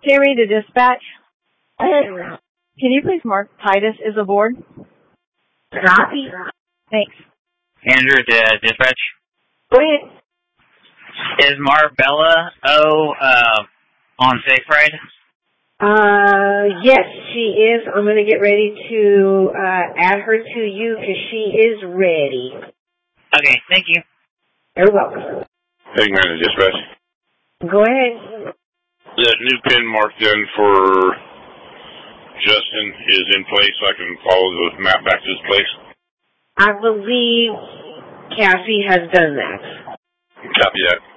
Tammy to dispatch. Can you please mark Titus is aboard? Copy. Thanks. Andrew to dispatch. Go ahead. Is Marbella on safe ride? Yes, she is. I'm going to get ready to add her to you because she is ready. Okay, thank you. You're welcome. Hangman to dispatch. Go ahead. That new pin marked in for Justin is in place, so I can follow the map back to his place. I believe Cassie has done that. Copy that.